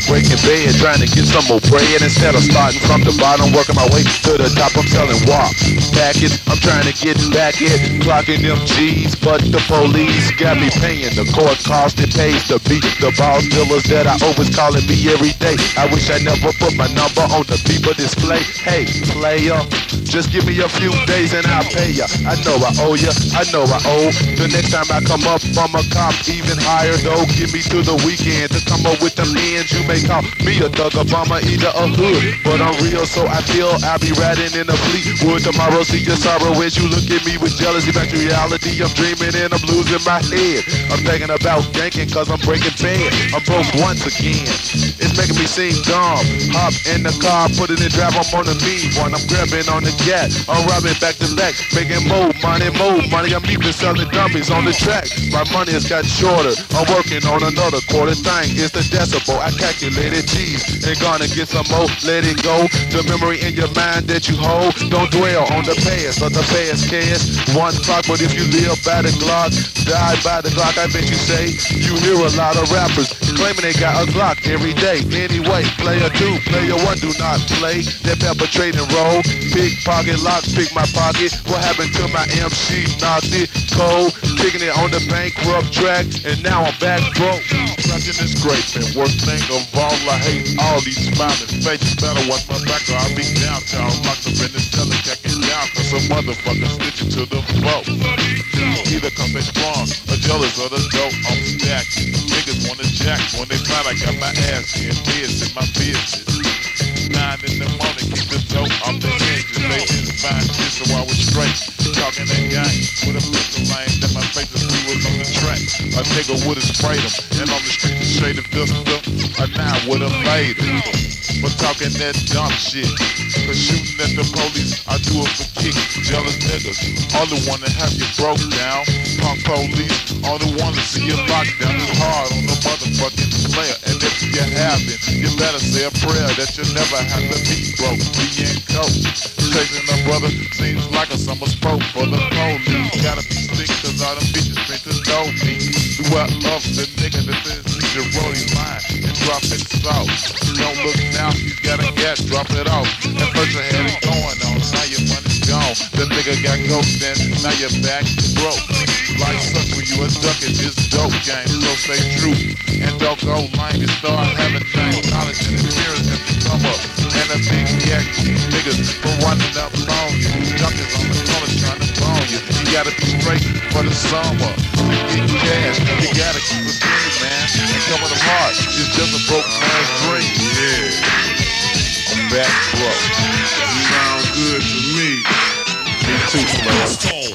breaking bed, trying to get some more bread. Instead of starting from the bottom, working my way to the top, I'm selling WAP packets. I'm trying to get back it, clocking them G's, but the police got me paying the court cost. It pays to beat the boss dealers that I always calling me every day. I wish I never put my number on the people display. Hey, player, just give me a few days and I'll pay ya. I know I owe ya, I know I owe. The next time I come up from a cop, even higher though. Give me to the weekend to come up with them ends. You may call me a thug, a bomber, either a hood, but I'm real, so I feel I'll be riding in a Fleetwood tomorrow. See your sorrow as you look at me with jealousy. Back to reality, I'm dreaming and I'm losing my head. I'm thinking about yanking cause I'm breaking bad. I'm broke once again. It's making me seem dumb. Hop in the car, put it in drive, I'm on the mean one. I'm grabbing on the gas, I'm robbing back to back, making more money, more money. I'm even selling dummies on the track. My money has gotten shorter. I'm working on another quarter thing. It's the decibel. I calculated G's and gonna get some more. Let it go. The memory in your mind that you hold. Don't dwell on the past or the past cares. One clock, but if you live by the Glock, die by the Glock. I bet you say you hear a lot of rappers claiming they got a Glock every day. Anyway, player 2, player 1 do not play that perpetrating role. Pickpocket locks, pick my pocket. What happened to my MC? Knocked it cold, kicking it on the bankrupt track, and now I'm back broke. Sucking this grape, and worst thing of all, I hate all these smiling faces. Better watch my back or I'll be downtown, locked up in the cellar, checking down, cause some motherfuckers snitching to the flow. Either come they strong, or jealous of the dope, I'm stacked. Niggas wanna jack when they find I got my ass in this in my business. 9 in the morning, keep the dope off the hinges. They didn't find shit, so I was straight. Talking that gang with a pistol line that my face is we was on the track. A nigga would've sprayed him, and on the street the shade of dust a 9 would've laid him. But talking that dumb shit, cause shooting at the police, I do it for kicks. Jealous niggas, only wanna have you broke down. Punk police, only wanna see you locked down. It's hard on the motherfucking player, and if you haven't, you better say a prayer that you never have to be broke. We ain't coach. Chasing a brother seems like a summer sport for the police. Gotta be slick cause all them bitches think to know me. Do I love the nigga that says he's your rolling line and drop it soft. Don't look now, he's got a gas, drop it off. At first you had it going on, now your money's gone. The nigga got ghosted, now you're back broke. Life sucks when you a duck in this dope game, so stay true. And don't go lame, you start having things, knowledge and experience that you come up. And a big yak, niggas from running up on you. Junkies on the corner trying to phone you. You gotta be straight for the summer. To get cash, you gotta keep it clean, man. And coming apart, it's just a broke man's dream. Yeah, I'm back